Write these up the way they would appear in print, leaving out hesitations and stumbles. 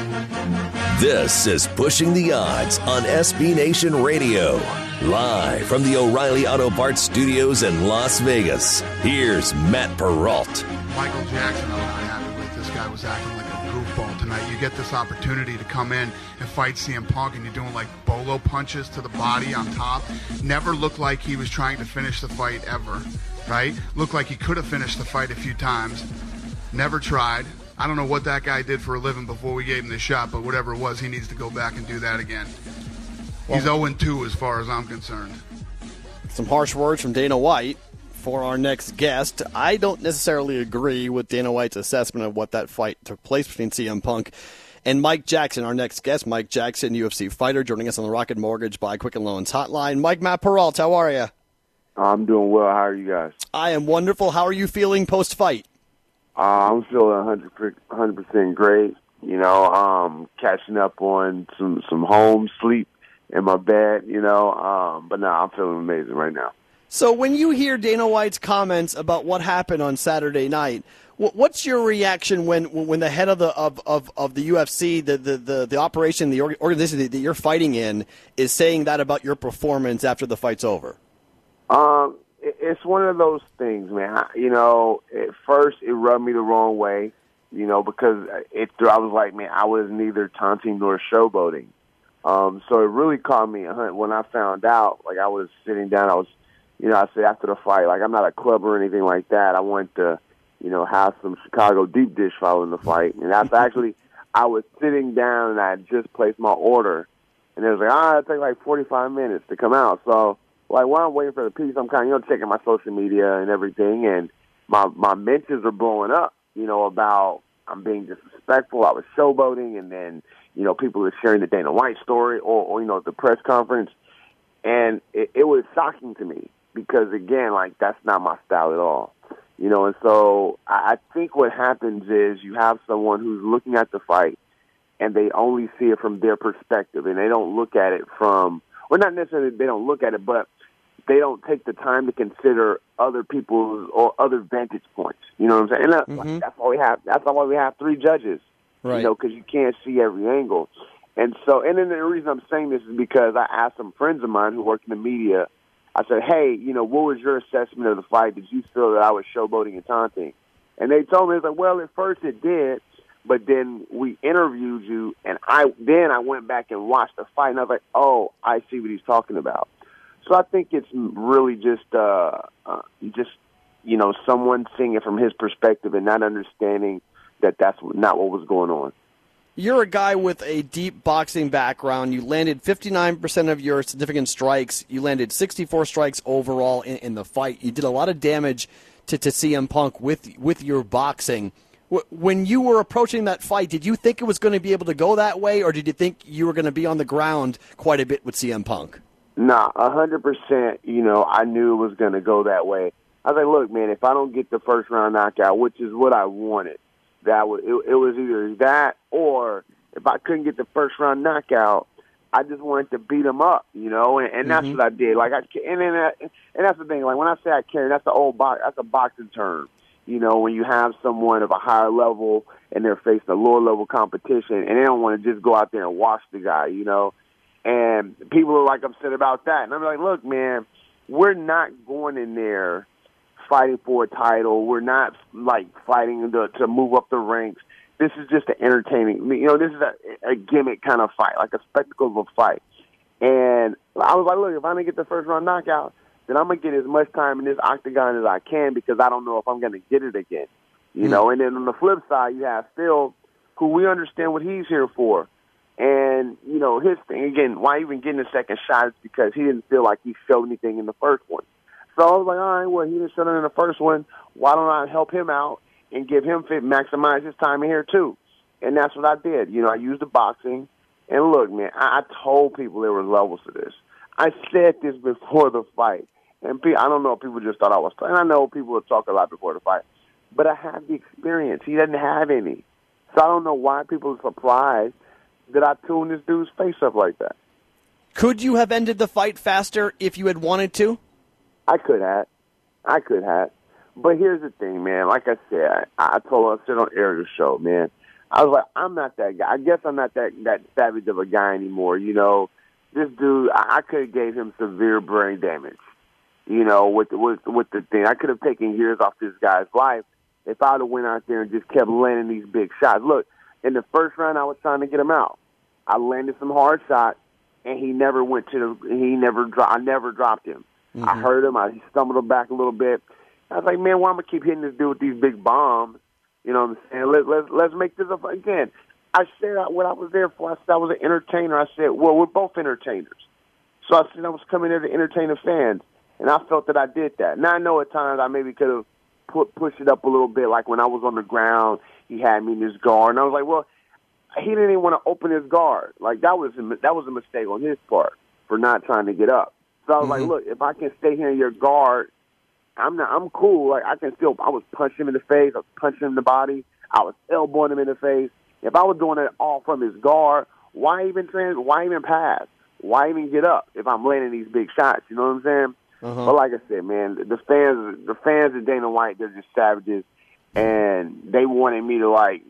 This is Pushing the Odds on SB Nation Radio. Live from the O'Reilly Auto Parts Studios in Las Vegas, here's Matt Perrault. Michael Jackson, I was not happy with. This guy was acting like a goofball tonight. You get this opportunity to come in and fight CM Punk, and you're doing like bolo punches to the body on top. Never looked like he was trying to finish the fight ever, right? Looked like he could have finished the fight a few times. Never tried. I don't know what that guy did for a living before we gave him the shot, but whatever it was, he needs to go back and do that again. He's 0-2 as far as I'm concerned. Some harsh words from Dana White for our next guest. I don't necessarily agree with Dana White's assessment of what that fight took place between CM Punk and Mike Jackson, our next guest. Mike Jackson, UFC fighter, joining us on the Rocket Mortgage by Quicken Loans hotline. Mike, Matt Perrault, how are you? I'm doing well. How are you guys? I am wonderful. How are you feeling post-fight? I'm feeling 100% great. You know, catching up on some home sleep in my bed, you know. But no, I'm feeling amazing right now. So when you hear Dana White's comments about what happened on Saturday night, what's your reaction when the head of the UFC, the operation, the organization that you're fighting in, is saying that about your performance after the fight's over? It's one of those things, man. You know, at first it rubbed me the wrong way, you know, because I was like, man, I was neither taunting nor showboating. So it really caught me when I found out. Like, I was sitting down, I said after the fight, like, I'm not a club or anything like that. I wanted to, you know, have some Chicago deep dish following the fight. And after I was sitting down and I had just placed my order, and it was like, it'll take like 45 minutes to come out. So, like, while I'm waiting for the piece, I'm kind of, checking my social media and everything, and my mentions are blowing up, about I'm being disrespectful, I was showboating, and then, people are sharing the Dana White story or the press conference, and it was shocking to me because, again, like, that's not my style at all, and so I think what happens is you have someone who's looking at the fight, and they only see it from their perspective, and they don't look at it from, well, not necessarily they don't look at it, but they don't take the time to consider other people's or other vantage points. You know what I'm saying? And that's why we have. That's why we have three judges. Right. Because you can't see every angle. And so, and then the reason I'm saying this is because I asked some friends of mine who work in the media. I said, "Hey, what was your assessment of the fight? Did you feel that I was showboating and taunting?" And they told me, it's like, well, at first it did, but then we interviewed you, and I went back and watched the fight, and I was like, oh, I see what he's talking about. So I think it's really just someone seeing it from his perspective and not understanding that that's not what was going on. You're a guy with a deep boxing background. You landed 59% of your significant strikes. You landed 64 strikes overall in the fight. You did a lot of damage to CM Punk with your boxing. When you were approaching that fight, did you think it was going to be able to go that way, or did you think you were going to be on the ground quite a bit with CM Punk? Nah, 100%, I knew it was going to go that way. I was like, look, man, if I don't get the first round knockout, which is what I wanted, it was either that or if I couldn't get the first round knockout, I just wanted to beat him up, and that's what I did. Like, and that's the thing. Like, when I say I carry, that's that's a boxing term. When you have someone of a higher level and they're facing a lower level competition and they don't want to just go out there and wash the guy, And people are like upset about that. And I'm like, look, man, we're not going in there fighting for a title. We're not like fighting to move up the ranks. This is just an entertaining, this is a gimmick kind of fight, like a spectacle of a fight. And I was like, look, if I didn't get the first round knockout, then I'm going to get as much time in this octagon as I can because I don't know if I'm going to get it again. And then on the flip side, you have Phil, who we understand what he's here for. And, his thing, again, why even getting a second shot is because he didn't feel like he showed anything in the first one. So I was like, all right, well, he didn't show it in the first one. Why don't I help him out and give him maximize his time in here too? And that's what I did. I used the boxing. And look, man, I told people there were levels to this. I said this before the fight. And I don't know if people just thought I was playing. I know people would talk a lot before the fight. But I have the experience. He doesn't have any. So I don't know why people are surprised that I tuned this dude's face up like that. Could you have ended the fight faster if you had wanted to? I could have. But here's the thing, man. Like I said, I said on air the show, man, I was like, I'm not that guy. I guess I'm not that savage of a guy anymore. You know, this dude, I could have gave him severe brain damage. You know, with the thing, I could have taken years off this guy's life if I would have went out there and just kept landing these big shots. Look, in the first round, I was trying to get him out. I landed some hard shots, and he never went to the. I never dropped him. Mm-hmm. I hurt him. I stumbled him back a little bit. I was like, man, why am I keep hitting this dude with these big bombs? You know what I'm saying? Let's make this up again. I said what I was there for. I said I was an entertainer. I said, well, we're both entertainers. So I said I was coming there to entertain the fans, and I felt that I did that. Now I know at times I maybe could have pushed it up a little bit, like when I was on the ground, he had me in his guard, and I was like, well, he didn't even want to open his guard. Like that was a mistake on his part for not trying to get up. So I was like, look, if I can stay here in your guard, I'm cool. Like I was punching him in the face, I was punching him in the body, I was elbowing him in the face. If I was doing it all from his guard, why even pass? Why even get up if I'm landing these big shots? You know what I'm saying? Uh-huh. But like I said, man, the fans of Dana White, they're just savages, and they wanted me to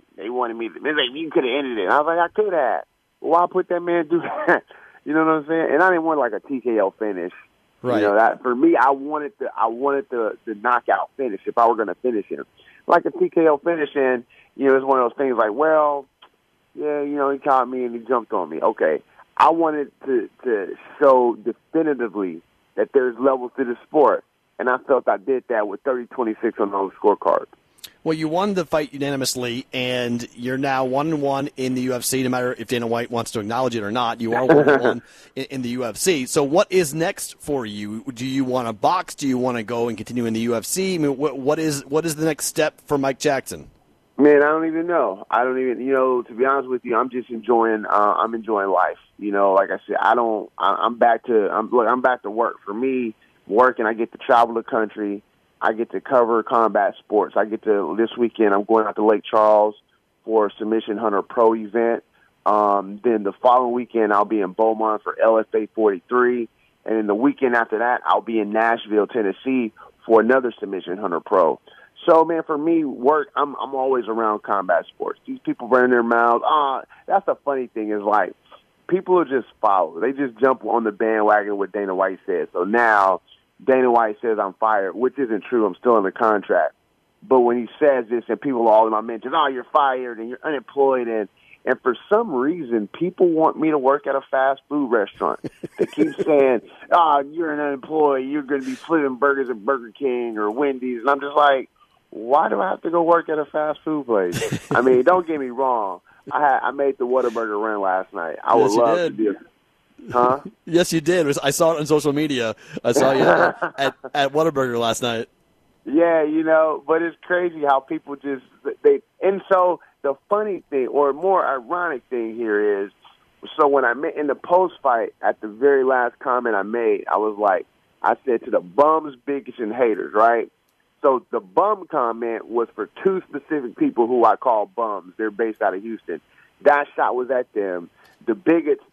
you could have ended it. And I was like, I could have. Why put that man through that? You know what I'm saying? And I didn't want like a TKO finish. Right. You know, that for me, I wanted the knockout finish if I were going to finish him. Like a TKO finish, and you know, it's one of those things like, well, yeah, you know, he caught me and he jumped on me. Okay, I wanted to show definitively that there's levels to the sport, and I felt I did that with 30-26 on those scorecards. Well, you won the fight unanimously, and you're now 1-1 in the UFC. No matter if Dana White wants to acknowledge it or not, you are 1-1 in the UFC. So, what is next for you? Do you want to box? Do you want to go and continue in the UFC? I mean, what is the next step for Mike Jackson? Man, I don't even know. To be honest with you, I'm just enjoying. I'm enjoying life. You know, like I said, I'm back to work. For me, working, I get to travel the country. I get to cover combat sports. This weekend, I'm going out to Lake Charles for a Submission Hunter Pro event. Then the following weekend, I'll be in Beaumont for LFA 43. And then the weekend after that, I'll be in Nashville, Tennessee for another Submission Hunter Pro. So, man, for me, work, I'm always around combat sports. These people running their mouths. That's the funny thing is, like, people will just follow. They just jump on the bandwagon what Dana White says. So now Dana White says I'm fired, which isn't true. I'm still in the contract. But when he says this and people all in my mentions, you're fired and you're unemployed, and for some reason people want me to work at a fast food restaurant. They keep saying, you're an unemployed, you're going to be flipping burgers at Burger King or Wendy's. And I'm just like, why do I have to go work at a fast food place? I mean, don't get me wrong. I made the Whataburger run last night. I would love to do it. Huh? Yes, you did. I saw it on social media. I saw you at Whataburger last night. Yeah, you know, but it's crazy how people just and so the funny thing or more ironic thing here is, so when I met in the post fight at the very last comment I made, I said to the bums, bigots, and haters, right? So the bum comment was for two specific people who I call bums. They're based out of Houston. That shot was at them. The bigots,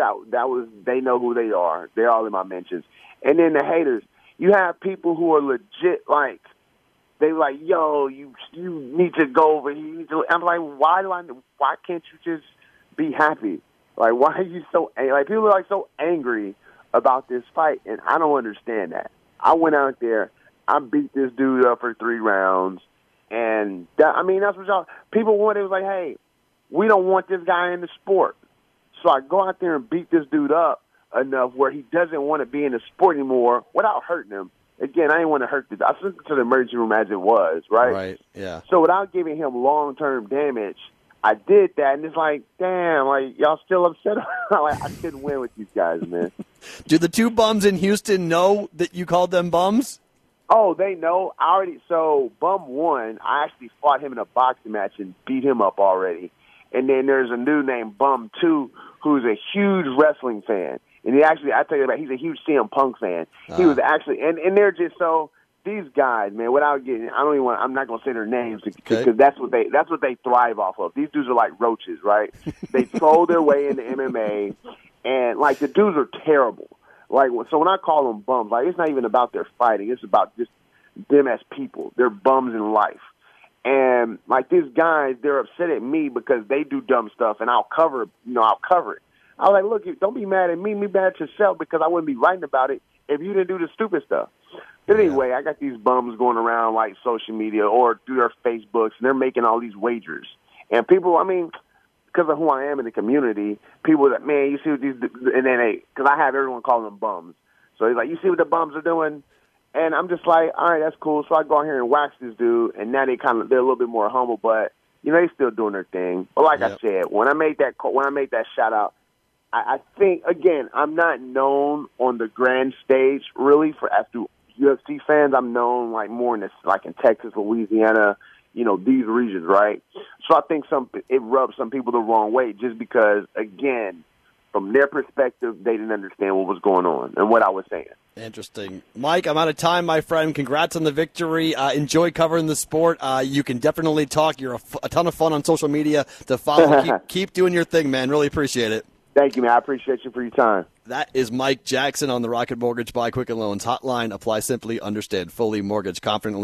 they know who they are. They're all in my mentions. And then the haters, you have people who are legit, like, they like, yo, you need to go over here. I'm like, why can't you just be happy? Like, why are you so angry? Like, people are like so angry about this fight, and I don't understand that. I went out there, I beat this dude up for 3 rounds, and that's what people wanted. It was like, hey, we don't want this guy in the sport. So I go out there and beat this dude up enough where he doesn't want to be in the sport anymore without hurting him. Again, I didn't want to hurt I took him to the emergency room as it was, right? Right, yeah. So without giving him long-term damage, I did that, and it's like, damn, like, y'all still upset? Like, I couldn't win with these guys, man. Do the two bums in Houston know that you called them bums? Oh, they know. So Bum 1, I actually fought him in a boxing match and beat him up already. And then there's a dude named Bum 2 who's a huge wrestling fan. And I tell you about, he's a huge CM Punk fan. He was actually, and they're just so, these guys, man, I'm not going to say their names because that's what they thrive off of. These dudes are like roaches, right? They troll their way into MMA, and like the dudes are terrible. Like, so when I call them bums, like, it's not even about their fighting. It's about just them as people. They're bums in life. And like these guys, they're upset at me because they do dumb stuff, and I'll cover it. I was like, look, don't be mad at me. Be mad at yourself because I wouldn't be writing about it if you didn't do the stupid stuff. But anyway, I got these bums going around like social media or through their Facebooks, and they're making all these wagers. And people, I mean, because of who I am in the community, people that, man, you see what these, and then because I have everyone calling them bums. So he's like, you see what the bums are doing? And I'm just like, all right, that's cool. So I go out here and wax this dude, and now they're a little bit more humble, but they still doing their thing. But like I said, when I made that shout out, I think again, I'm not known on the grand stage really for after UFC fans. I'm known like more in this, like in Texas, Louisiana, these regions, right? So I think it rubs some people the wrong way just because, again, from their perspective, they didn't understand what was going on and what I was saying. Interesting. Mike, I'm out of time, my friend. Congrats on the victory. Enjoy covering the sport. You can definitely talk. You're a ton of fun on social media to follow. Keep doing your thing, man. Really appreciate it. Thank you, man. I appreciate you for your time. That is Mike Jackson on the Rocket Mortgage by Quicken Loans hotline. Apply simply, understand fully, mortgage confidently.